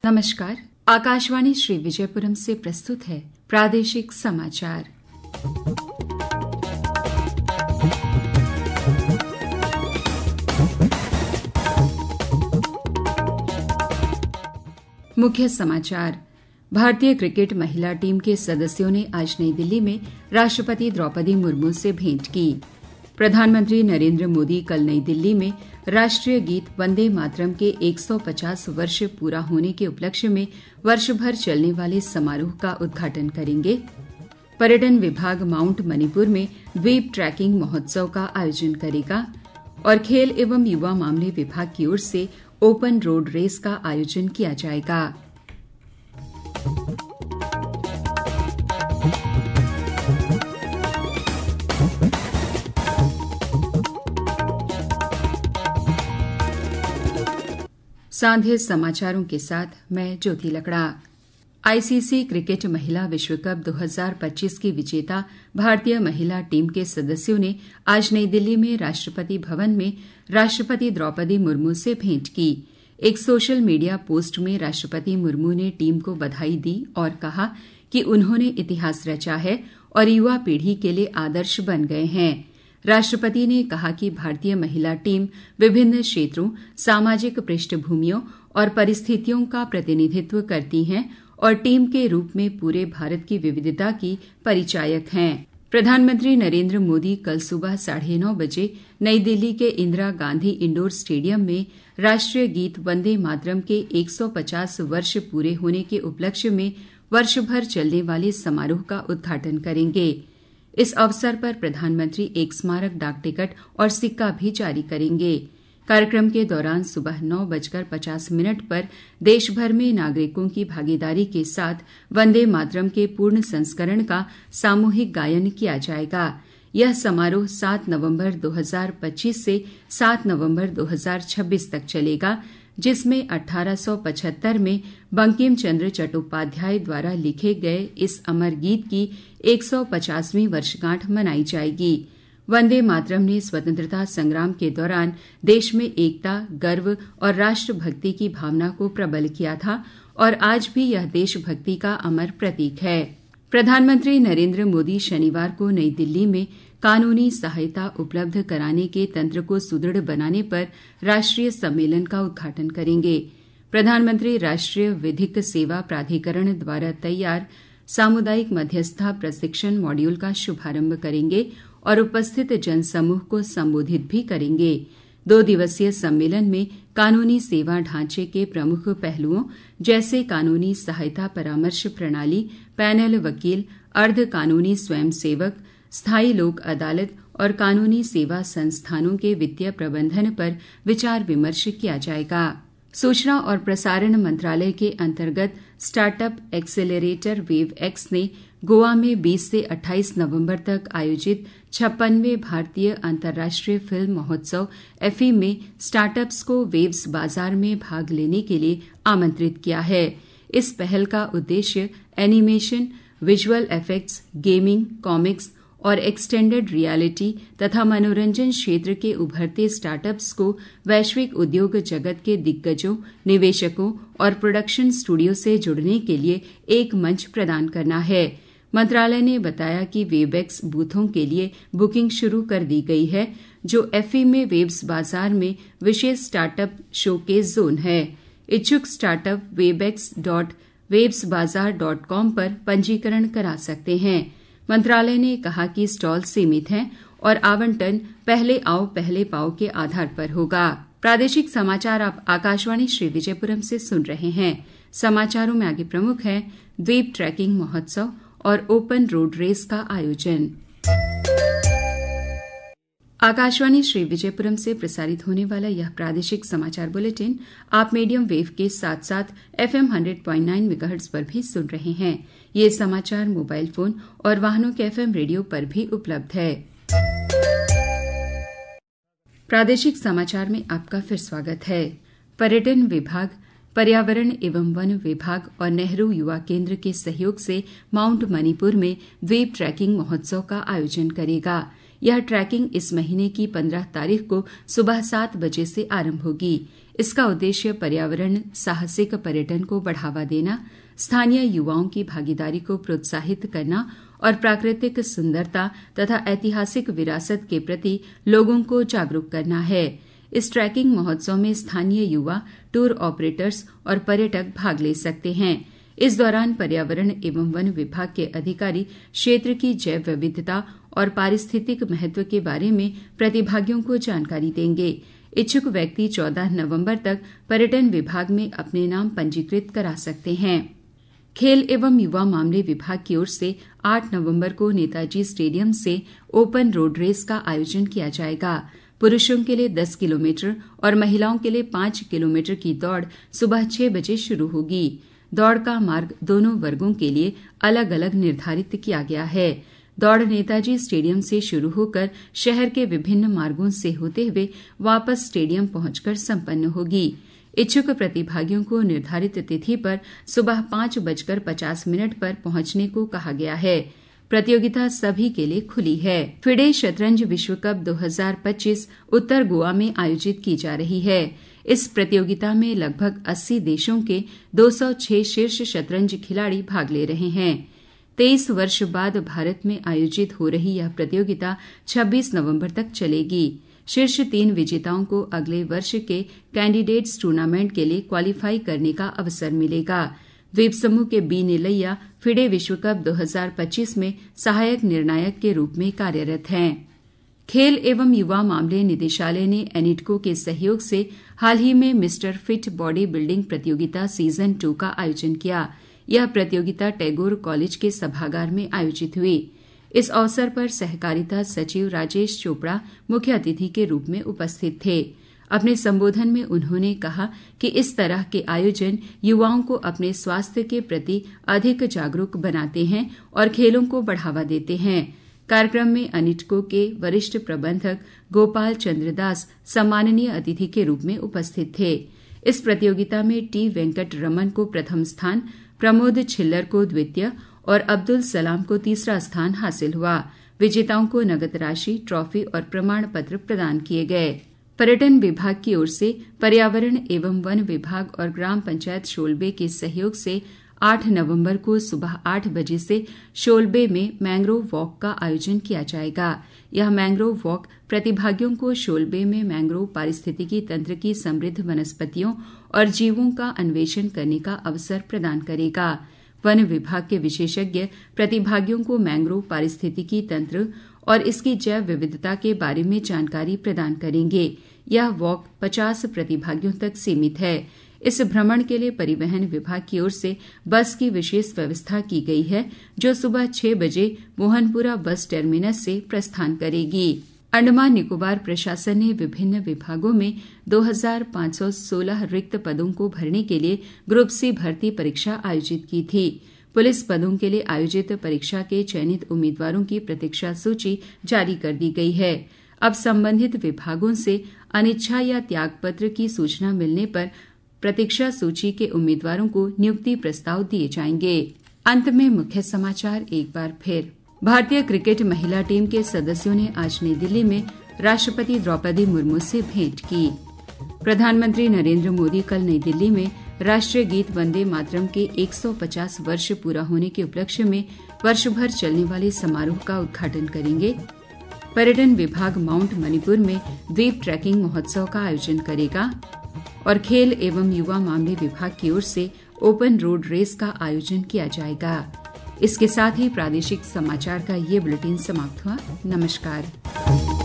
नमस्कार। आकाशवाणी श्री विजयपुरम से प्रस्तुत है प्रादेशिक समाचार। मुख्य समाचार। भारतीय क्रिकेट महिला टीम के सदस्यों ने आज नई दिल्ली में राष्ट्रपति द्रौपदी मुर्मू से भेंट की। प्रधानमंत्री नरेंद्र मोदी कल नई दिल्ली में राष्ट्रीय गीत वंदे मातरम के 150 वर्ष पूरा होने के उपलक्ष्य में वर्ष भर चलने वाले समारोह का उद्घाटन करेंगे। पर्यटन विभाग माउंट मणिपुर में द्वीप ट्रैकिंग महोत्सव का आयोजन करेगा और खेल एवं युवा मामले विभाग की ओर से ओपन रोड रेस का आयोजन किया जाएगा। सांध्य समाचारों के साथ मैं ज्योति लकड़ा। आईसीसी क्रिकेट महिला विश्व कप 2025 की विजेता भारतीय महिला टीम के सदस्यों ने आज नई दिल्ली में राष्ट्रपति भवन में राष्ट्रपति द्रौपदी मुर्मू से भेंट की। एक सोशल मीडिया पोस्ट में राष्ट्रपति मुर्मू ने टीम को बधाई दी और कहा कि उन्होंने इतिहास रचा है और युवा पीढ़ी के लिए आदर्श बन गए हैं। राष्ट्रपति ने कहा कि भारतीय महिला टीम विभिन्न क्षेत्रों, सामाजिक पृष्ठभूमियों और परिस्थितियों का प्रतिनिधित्व करती हैं और टीम के रूप में पूरे भारत की विविधता की परिचायक हैं। प्रधानमंत्री नरेंद्र मोदी कल सुबह 9:30 बजे नई दिल्ली के इंदिरा गांधी इंडोर स्टेडियम में राष्ट्रीय गीत वंदे मातरम के 150 वर्ष पूरे होने के उपलक्ष्य में वर्ष भर चलने वाले समारोह का उद्घाटन करेंगे। इस अवसर पर प्रधानमंत्री एक स्मारक डाक टिकट और सिक्का भी जारी करेंगे। कार्यक्रम के दौरान सुबह 9:50 पर देश भर में नागरिकों की भागीदारी के साथ वंदे मातरम के पूर्ण संस्करण का सामूहिक गायन किया जाएगा। यह समारोह 7 नवंबर 2025 से 7 नवंबर 2026 तक चलेगा, जिसमें 1875 में बंकिम चंद्र चट्टोपाध्याय द्वारा लिखे गए इस अमर गीत की 150वीं वर्षगांठ मनाई जाएगी। वंदे मातरम ने स्वतंत्रता संग्राम के दौरान देश में एकता, गर्व और राष्ट्रभक्ति की भावना को प्रबल किया था और आज भी यह देशभक्ति का अमर प्रतीक है। प्रधानमंत्री नरेंद्र मोदी शनिवार को नई दिल्ली में कानूनी सहायता उपलब्ध कराने के तंत्र को सुदृढ़ बनाने पर राष्ट्रीय सम्मेलन का उद्घाटन करेंगे। प्रधानमंत्री राष्ट्रीय विधिक सेवा प्राधिकरण द्वारा तैयार सामुदायिक मध्यस्थता प्रशिक्षण मॉड्यूल का शुभारंभ करेंगे और उपस्थित जनसमूह को संबोधित भी करेंगे। 2 दिवसीय सम्मेलन में कानूनी सेवा ढांचे के प्रमुख पहलुओं जैसे कानूनी सहायता परामर्श प्रणाली, पैनल वकील, अर्ध कानूनी स्वयंसेवक, स्थायी लोक अदालत और कानूनी सेवा संस्थानों के वित्तीय प्रबंधन पर विचार विमर्श किया जाएगा। सूचना और प्रसारण मंत्रालय के अंतर्गत स्टार्टअप एक्सेलरेटर वेव एक्स ने गोवा में 20 से 28 नवंबर तक आयोजित 56वें भारतीय अंतर्राष्ट्रीय फिल्म महोत्सव एफी में स्टार्टअप्स को वेव्स बाजार में भाग लेने के लिए आमंत्रित किया है। इस पहल का उद्देश्य animation, visual effects, gaming, comics और एक्सटेंडेड रियलिटी तथा मनोरंजन क्षेत्र के उभरते स्टार्टअप्स को वैश्विक उद्योग जगत के दिग्गजों, निवेशकों और प्रोडक्शन स्टूडियो से जुड़ने के लिए एक मंच प्रदान करना है। मंत्रालय ने बताया कि वेबएक्स बूथों के लिए बुकिंग शुरू कर दी गई है, जो एफई में वेब्स बाजार में विशेष स्टार्टअप शोकेस जोन है। इच्छुक स्टार्टअप webex.websbazaar.com पर पंजीकरण करा सकते हैं। मंत्रालय ने कहा कि स्टॉल सीमित हैं और आवंटन पहले आओ पहले पाओ के आधार पर होगा। प्रादेशिक समाचार आप आकाशवाणी श्री विजयपुरम से सुन रहे हैं। समाचारों में आगे प्रमुख है द्वीप ट्रैकिंग महोत्सव और ओपन रोड रेस का आयोजन। आकाशवाणी श्री विजयपुरम से प्रसारित होने वाला यह प्रादेशिक समाचार बुलेटिन आप मीडियम वेव के साथ साथ FM 100.9 मेगाहर्ट्ज पर भी सुन रहे हैं। ये समाचार मोबाइल फोन और वाहनों के FM रेडियो पर भी उपलब्ध है। प्रादेशिक समाचार में आपका फिर स्वागत है। पर्यटन विभाग, पर्यावरण एवं वन विभाग और नेहरू युवा केंद्र के सहयोग से माउंट मणिपुर में द्वीप ट्रैकिंग महोत्सव का आयोजन करेगा। यह ट्रैकिंग इस महीने की 15 तारीख को सुबह 7 बजे से आरंभ होगी। इसका उद्देश्य पर्यावरण साहसिक पर्यटन को बढ़ावा देना, स्थानीय युवाओं की भागीदारी को प्रोत्साहित करना और प्राकृतिक सुंदरता तथा ऐतिहासिक विरासत के प्रति लोगों को जागरूक करना है। इस ट्रैकिंग महोत्सव में स्थानीय युवा, टूर ऑपरेटर्स और पर्यटक भाग ले सकते हैं। इस दौरान पर्यावरण एवं वन विभाग के अधिकारी क्षेत्र की जैव विविधता और पारिस्थितिक महत्व के बारे में प्रतिभागियों को जानकारी देंगे। इच्छुक व्यक्ति 14 नवंबर तक पर्यटन विभाग में अपने नाम पंजीकृत करा सकते हैं। खेल एवं युवा मामले विभाग की ओर से 8 नवंबर को नेताजी स्टेडियम से ओपन रोड रेस का आयोजन किया जाएगा। पुरुषों के लिए 10 किलोमीटर और महिलाओं के लिए 5 किलोमीटर की दौड़ सुबह 6 बजे शुरू होगी। दौड़ का मार्ग दोनों वर्गों के लिए अलग अलग निर्धारित किया गया है। दौड़ नेताजी स्टेडियम से शुरू होकर शहर के विभिन्न मार्गों से होते हुए वापस स्टेडियम पहुंचकर संपन्न होगी। इच्छुक प्रतिभागियों को निर्धारित तिथि पर सुबह 5:50 पर पहुंचने को कहा गया है। प्रतियोगिता सभी के लिए खुली है। फिडे शतरंज विश्व कप 2025 उत्तर गोवा में आयोजित की जा रही है। इस प्रतियोगिता में लगभग 80 देशों के 206 शीर्ष शतरंज खिलाड़ी भाग ले रहे हैं। 23 वर्ष बाद भारत में आयोजित हो रही यह प्रतियोगिता 26 नवंबर तक चलेगी। शीर्ष 3 विजेताओं को अगले वर्ष के कैंडिडेट्स टूर्नामेंट के लिए क्वालीफाई करने का अवसर मिलेगा। द्वीप समूह के बी निलैया फिडे विश्व कप 2025 में सहायक निर्णायक के रूप में कार्यरत हैं। खेल एवं युवा मामले निदेशालय ने एनिटको के सहयोग से हाल ही में मिस्टर फिट बॉडी बिल्डिंग प्रतियोगिता सीजन 2 का आयोजन किया। यह प्रतियोगिता टैगोर कॉलेज के सभागार में आयोजित हुई। इस अवसर पर सहकारिता सचिव राजेश चोपड़ा मुख्य अतिथि के रूप में उपस्थित थे। अपने संबोधन में उन्होंने कहा कि इस तरह के आयोजन युवाओं को अपने स्वास्थ्य के प्रति अधिक जागरूक बनाते हैं और खेलों को बढ़ावा देते हैं। कार्यक्रम में अनिटको के वरिष्ठ प्रबंधक गोपाल चंद्र दास सम्माननीय अतिथि के रूप में उपस्थित थे। इस प्रतियोगिता में टी वेंकट रमन को प्रथम स्थान, प्रमोद छिल्लर को द्वितीय और अब्दुल सलाम को तीसरा स्थान हासिल हुआ। विजेताओं को नगद राशि, ट्रॉफी और प्रमाण पत्र प्रदान किए गए। पर्यटन विभाग की ओर से पर्यावरण एवं वन विभाग और ग्राम पंचायत शोलबे के सहयोग से 8 नवंबर को सुबह 8 बजे से शोलबे में मैंग्रोव वॉक का आयोजन किया जाएगा। यह मैंग्रोव वॉक प्रतिभागियों को शोलबे में मैंग्रोव पारिस्थितिकी तंत्र की समृद्ध वनस्पतियों और जीवों का अन्वेषण करने का अवसर प्रदान करेगा। वन विभाग के विशेषज्ञ प्रतिभागियों को मैंग्रोव पारिस्थितिकी तंत्र और इसकी जैव विविधता के बारे में जानकारी प्रदान करेंगे। यह वॉक 50 प्रतिभागियों तक सीमित है। इस भ्रमण के लिए परिवहन विभाग की ओर से बस की विशेष व्यवस्था की गई है, जो सुबह 6 बजे मोहनपुरा बस टर्मिनस से प्रस्थान करेगी। अंडमान निकोबार प्रशासन ने विभिन्न विभागों में 2516 रिक्त पदों को भरने के लिए ग्रुप सी भर्ती परीक्षा आयोजित की थी। पुलिस पदों के लिए आयोजित परीक्षा के चयनित उम्मीदवारों की प्रतीक्षा सूची जारी कर दी गई है। अब संबंधित विभागों से अनिच्छा या त्यागपत्र की सूचना मिलने पर प्रतीक्षा सूची के उम्मीदवारों को नियुक्ति प्रस्ताव दिए जाएंगे। अंत में मुख्य समाचार एक बार फिर। भारतीय क्रिकेट महिला टीम के सदस्यों ने आज नई दिल्ली में राष्ट्रपति द्रौपदी मुर्मू से भेंट की। प्रधानमंत्री नरेंद्र मोदी कल नई दिल्ली में राष्ट्रीय गीत वंदे मातरम के 150 वर्ष पूरा होने के उपलक्ष्य में वर्ष भर चलने वाले समारोह का उद्घाटन करेंगे। पर्यटन विभाग माउंट मणिपुर में द्वीप ट्रैकिंग महोत्सव का आयोजन करेगा और खेल एवं युवा मामले विभाग की ओर से ओपन रोड रेस का आयोजन किया जाएगा। इसके साथ ही प्रादेशिक समाचार का ये बुलेटिन समाप्त हुआ। नमस्कार।